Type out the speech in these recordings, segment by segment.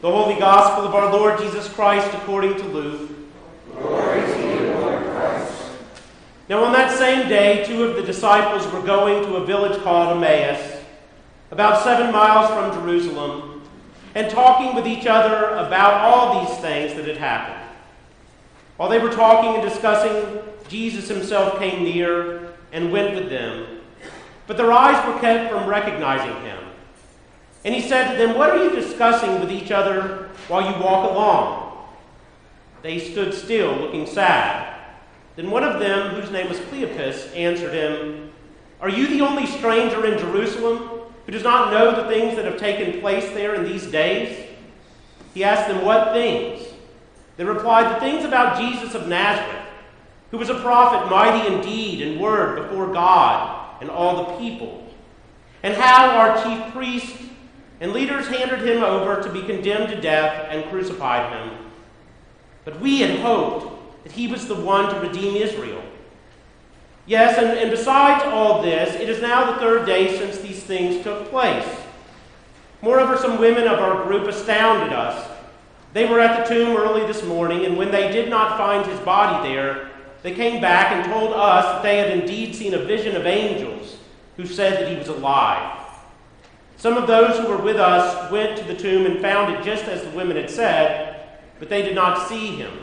The Holy Gospel of our Lord Jesus Christ according to Luke. Glory to you, Lord Christ. Now on that same day, 2 of the disciples were going to a village called Emmaus, about 7 miles from Jerusalem, and talking with each other about all these things that had happened. While they were talking and discussing, Jesus himself came near and went with them, but their eyes were kept from recognizing him. And he said to them, "What are you discussing with each other while you walk along?" They stood still, looking sad. Then one of them, whose name was Cleopas, answered him, "Are you the only stranger in Jerusalem who does not know the things that have taken place there in these days?" He asked them, "What things?" They replied, "The things about Jesus of Nazareth, who was a prophet, mighty in deed and word before God and all the people, and how our chief priests and leaders handed him over to be condemned to death and crucified him. But we had hoped that he was the one to redeem Israel. Yes, and besides all this, it is now the 3rd day since these things took place. Moreover, some women of our group astounded us. They were at the tomb early this morning, and when they did not find his body there, they came back and told us that they had indeed seen a vision of angels who said that he was alive. Some of those who were with us went to the tomb and found it just as the women had said, but they did not see him."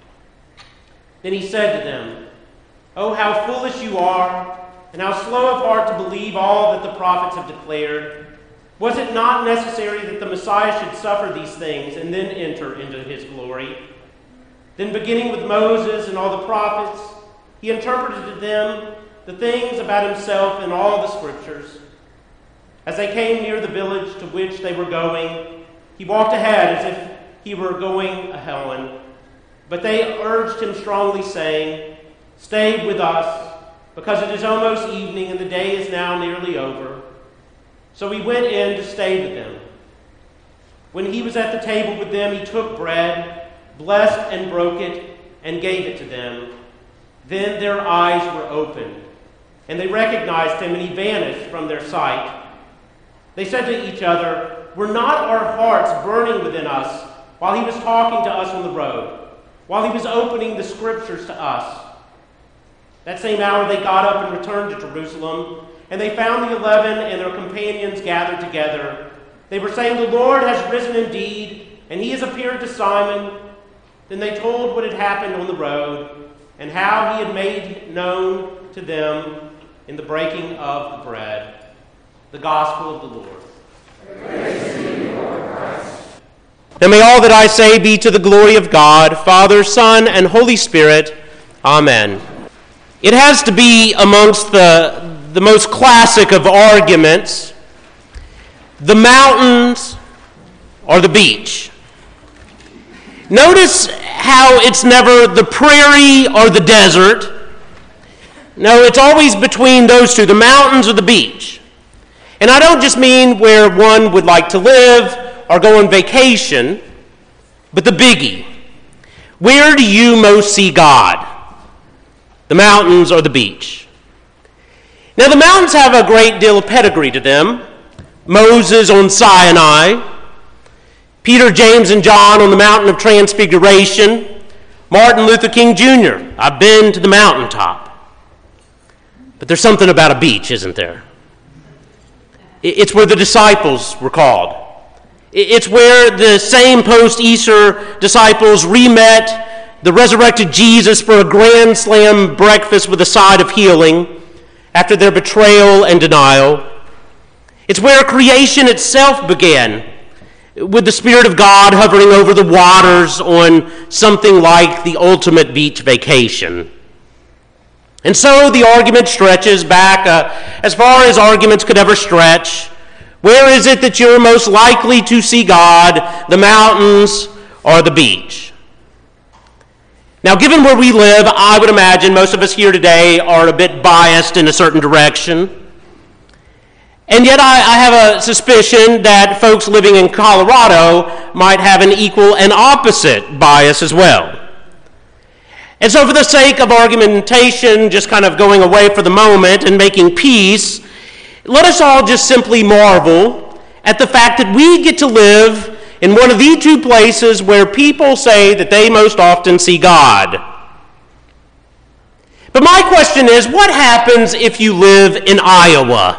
Then he said to them, "Oh, how foolish you are, and how slow of heart to believe all that the prophets have declared. Was it not necessary that the Messiah should suffer these things and then enter into his glory?" Then beginning with Moses and all the prophets, he interpreted to them the things about himself in all the scriptures. As they came near the village to which they were going, he walked ahead as if he were going a Helen. But they urged him strongly, saying, "Stay with us, because it is almost evening and the day is now nearly over." So he went in to stay with them. When he was at the table with them, he took bread, blessed and broke it, and gave it to them. Then their eyes were opened, and they recognized him, and he vanished from their sight. They said to each other, "Were not our hearts burning within us while he was talking to us on the road, while he was opening the scriptures to us?" That same hour they got up and returned to Jerusalem, and they found the 11 and their companions gathered together. They were saying, "The Lord has risen indeed, and he has appeared to Simon." Then they told what had happened on the road, and how he had made known to them in the breaking of the bread. The Gospel of the Lord. Praise to you, Lord Christ. Now may all that I say be to the glory of God, Father, Son, and Holy Spirit. Amen. It has to be amongst the most classic of arguments, the mountains or the beach. Notice how it's never the prairie or the desert. No, it's always between those two, the mountains or the beach. And I don't just mean where one would like to live or go on vacation, but the biggie. Where do you most see God? The mountains or the beach? Now, the mountains have a great deal of pedigree to them. Moses on Sinai, Peter, James, and John on the Mountain of Transfiguration, Martin Luther King Jr. I've been to the mountaintop. But there's something about a beach, isn't there? It's where the disciples were called. It's where the same post-Easter disciples re-met the resurrected Jesus for a grand slam breakfast with a side of healing after their betrayal and denial. It's where creation itself began, with the Spirit of God hovering over the waters on something like the ultimate beach vacation. And so the argument stretches back as far as arguments could ever stretch. Where is it that you're most likely to see God, the mountains or the beach? Now, given where we live, I would imagine most of us here today are a bit biased in a certain direction. And yet I have a suspicion that folks living in Colorado might have an equal and opposite bias as well. And so for the sake of argumentation, just kind of going away for the moment and making peace, let us all just simply marvel at the fact that we get to live in one of the two places where people say that they most often see God. But my question is, what happens if you live in Iowa?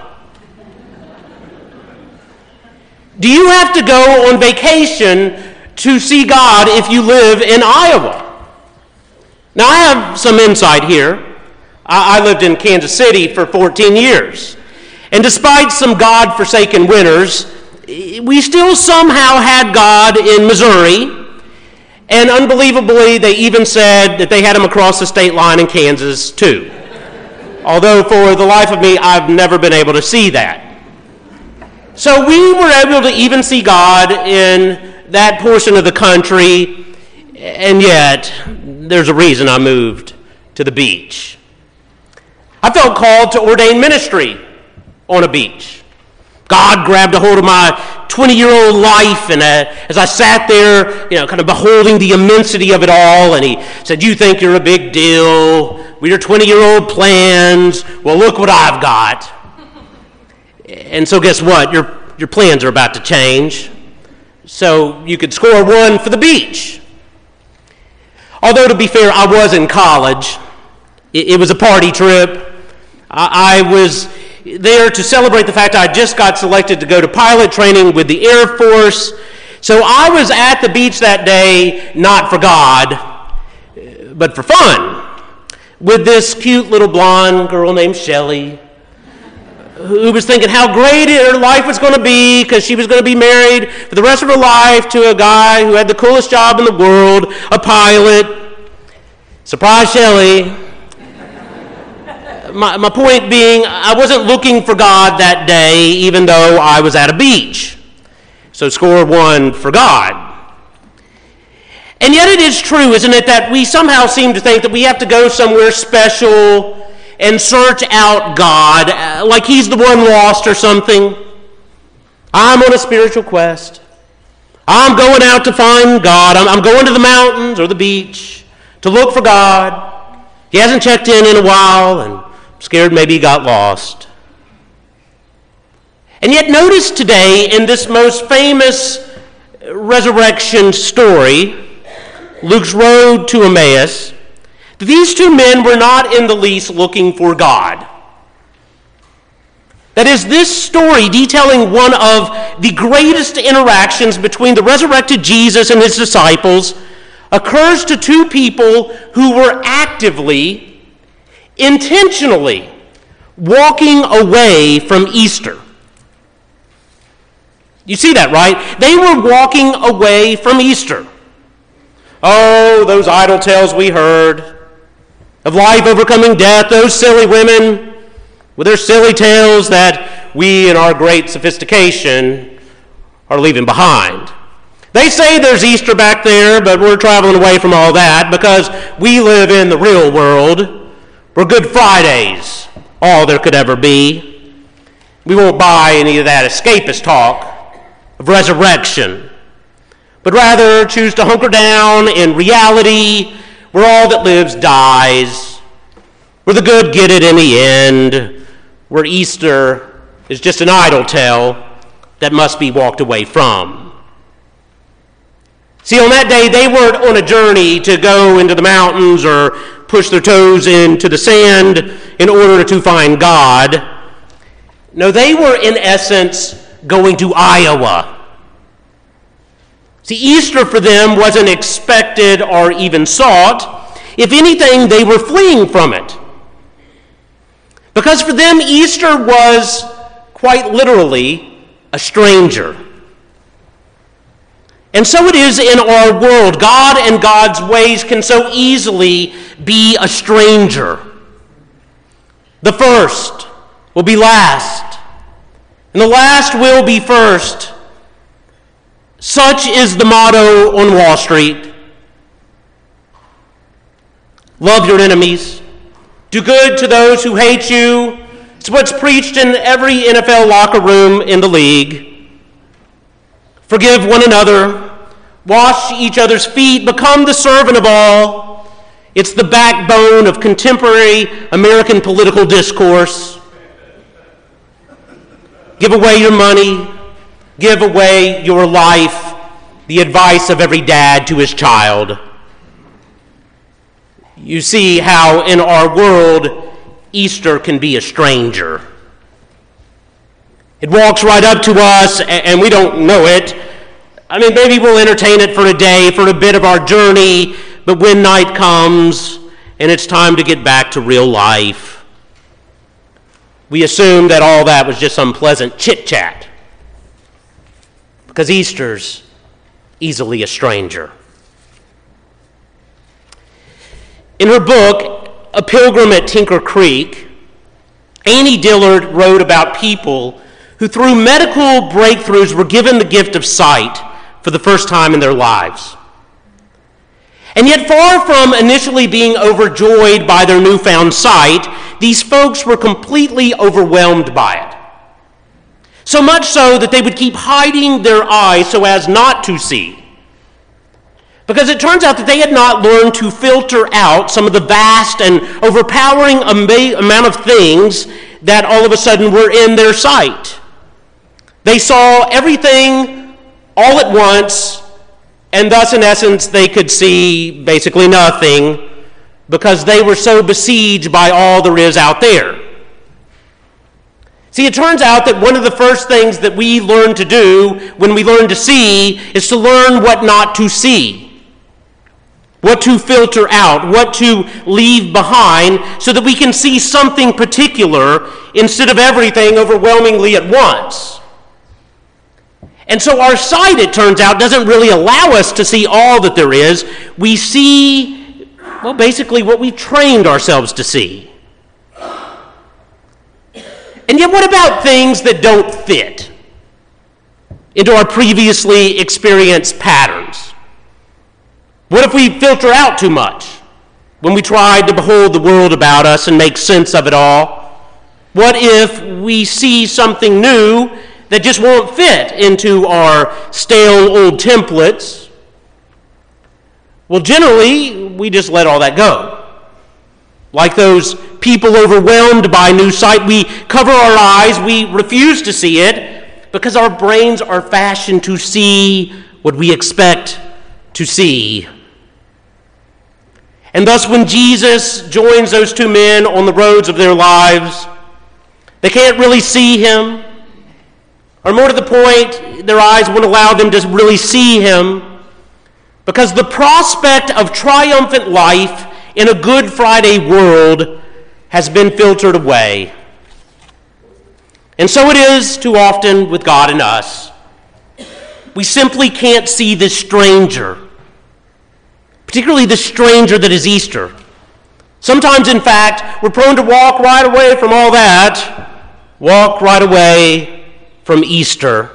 Do you have to go on vacation to see God if you live in Iowa? Now, I have some insight here. I lived in Kansas City for 14 years. And despite some God-forsaken winters, we still somehow had God in Missouri. And unbelievably, they even said that they had him across the state line in Kansas, too. Although, for the life of me, I've never been able to see that. So we were able to even see God in that portion of the country, and yet there's a reason I moved to the beach. I felt called to ordain ministry on a beach. God grabbed a hold of my 20-year-old life, and as I sat there, kind of beholding the immensity of it all, and he said, "You think you're a big deal with your 20-year-old plans? Well, look what I've got." And so guess what? Your plans are about to change. So you could score one for the beach. Although, to be fair, I was in college. It was a party trip. I was there to celebrate the fact I just got selected to go to pilot training with the Air Force. So I was at the beach that day, not for God, but for fun, with this cute little blonde girl named Shelley, who was thinking how great her life was going to be because she was going to be married for the rest of her life to a guy who had the coolest job in the world, a pilot. Surprise, Shelley. My point being, I wasn't looking for God that day, even though I was at a beach. So score one for God. And yet it is true, isn't it, that we somehow seem to think that we have to go somewhere special and search out God, like he's the one lost or something. I'm on a spiritual quest. I'm going out to find God. I'm going to the mountains or the beach to look for God. He hasn't checked in a while, and I'm scared maybe he got lost. And yet notice today in this most famous resurrection story, Luke's road to Emmaus, these two men were not in the least looking for God. That is, this story detailing one of the greatest interactions between the resurrected Jesus and his disciples occurs to two people who were actively, intentionally walking away from Easter. You see that, right? They were walking away from Easter. Oh, those idle tales we heard of life overcoming death, those silly women with their silly tales that we in our great sophistication are leaving behind. They say there's Easter back there, but we're traveling away from all that because we live in the real world where Good Friday's all there could ever be. We won't buy any of that escapist talk of resurrection, but rather choose to hunker down in reality where all that lives dies, where the good get it in the end, where Easter is just an idle tale that must be walked away from. See, on that day, they weren't on a journey to go into the mountains or push their toes into the sand in order to find God. No, they were, in essence, going to Iowa. See, Easter for them wasn't expected or even sought. If anything, they were fleeing from it. Because for them, Easter was quite literally a stranger. And so it is in our world. God and God's ways can so easily be a stranger. The first will be last, and the last will be first. Such is the motto on Wall Street. Love your enemies. Do good to those who hate you. It's what's preached in every NFL locker room in the league. Forgive one another. Wash each other's feet. Become the servant of all. It's the backbone of contemporary American political discourse. Give away your money. Give away your life. the advice of every dad to his child. You see how in our world, Easter can be a stranger. It walks right up to us and we don't know it. I mean, maybe we'll entertain it for a day, for a bit of our journey, but when night comes and it's time to get back to real life, we assume that all that was just some pleasant chit-chat, because Easter's easily a stranger. In her book, A Pilgrim at Tinker Creek, Annie Dillard wrote about people who through medical breakthroughs were given the gift of sight for the first time in their lives. And yet, far from initially being overjoyed by their newfound sight, these folks were completely overwhelmed by it. So much so that they would keep hiding their eyes so as not to see. Because it turns out that they had not learned to filter out some of the vast and overpowering amount of things that all of a sudden were in their sight. They saw everything all at once, and thus, in essence, they could see basically nothing because they were so besieged by all there is out there. See, it turns out that one of the first things that we learn to do when we learn to see is to learn what not to see, what to filter out, what to leave behind so that we can see something particular instead of everything overwhelmingly at once. And so our sight, it turns out, doesn't really allow us to see all that there is. We see, well, basically what we've trained ourselves to see. And yet, what about things that don't fit into our previously experienced patterns? What if we filter out too much when we try to behold the world about us and make sense of it all? What if we see something new that just won't fit into our stale old templates? Well, generally, we just let all that go. Like those people overwhelmed by new sight, we cover our eyes, we refuse to see it because our brains are fashioned to see what we expect to see. And thus, when Jesus joins those two men on the roads of their lives, they can't really see him. Or more to the point, their eyes won't allow them to really see him because the prospect of triumphant life in a Good Friday world has been filtered away. And so it is too often with God and us. We simply can't see this stranger, particularly the stranger that is Easter. Sometimes, in fact, we're prone to walk right away from all that, walk right away from Easter.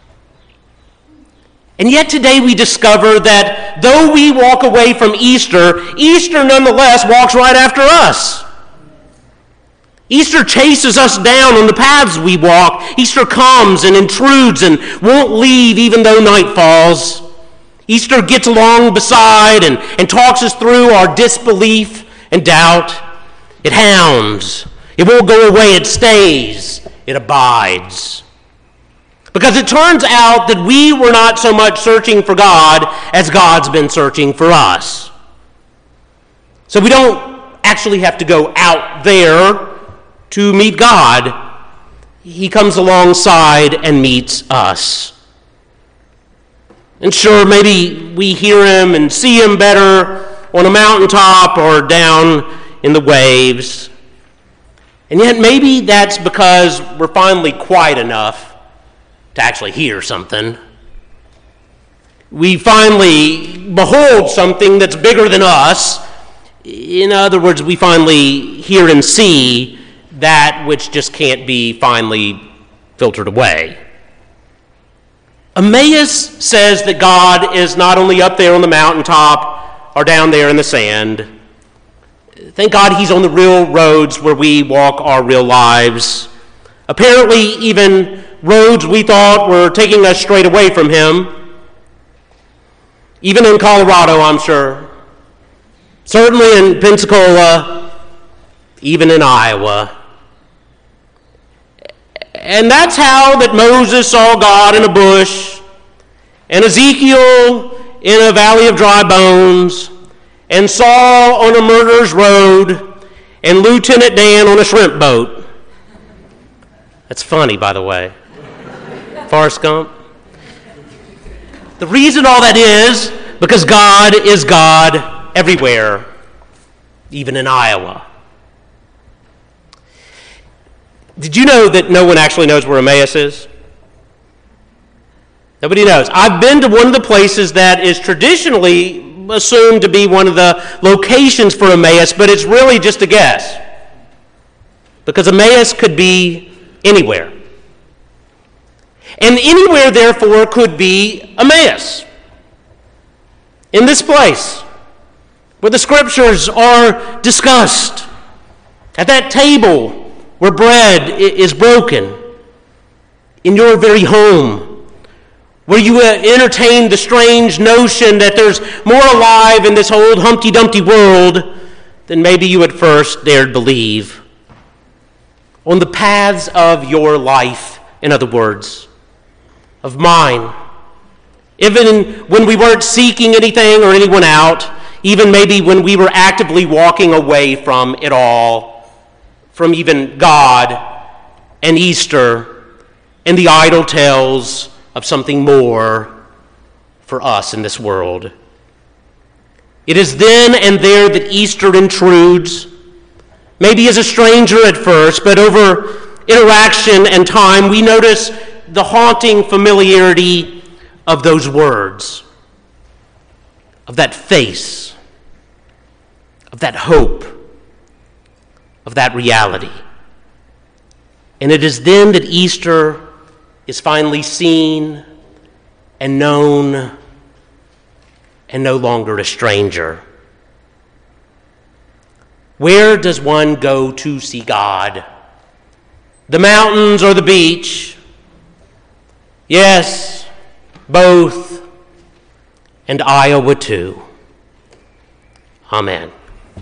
And yet today we discover that though we walk away from Easter, Easter nonetheless walks right after us. Easter chases us down on the paths we walk. Easter comes and intrudes and won't leave even though night falls. Easter gets along beside and talks us through our disbelief and doubt. It hounds. It won't go away. It stays. It abides. Because it turns out that we were not so much searching for God as God's been searching for us. So we don't actually have to go out there to meet God. He comes alongside and meets us. And sure, maybe we hear him and see him better on a mountaintop or down in the waves. And yet maybe that's because we're finally quiet enough to actually hear something. We finally behold something that's bigger than us. In other words, we finally hear and see that which just can't be finally filtered away. Emmaus says that God is not only up there on the mountaintop or down there in the sand. Thank God he's on the real roads where we walk our real lives. Apparently, even roads we thought were taking us straight away from him. Even in Colorado, I'm sure. Certainly in Pensacola, even in Iowa. And that's how that Moses saw God in a bush, and Ezekiel in a valley of dry bones, and Saul on a murderer's road, and Lieutenant Dan on a shrimp boat. That's funny, by the way. Forrest Gump. The reason all that is because God is God everywhere, even in Iowa. Did you know that no one actually knows where Emmaus is? Nobody knows. I've been to one of the places that is traditionally assumed to be one of the locations for Emmaus, but it's really just a guess. Because Emmaus could be anywhere. And anywhere, therefore, could be Emmaus. In this place, where the Scriptures are discussed, at that table where bread is broken, in your very home, where you entertain the strange notion that there's more alive in this old Humpty Dumpty world than maybe you at first dared believe. On the paths of your life, in other words, of mine. Even when we weren't seeking anything or anyone out, even maybe when we were actively walking away from it all, from even God and Easter and the idle tales of something more for us in this world. It is then and there that Easter intrudes, maybe as a stranger at first, but over interaction and time, we notice the haunting familiarity of those words, of that face, of that hope, of that reality. And it is then that Easter is finally seen and known and no longer a stranger. Where does one go to see God? The mountains or the beach? Yes, both, and Iowa too. Amen.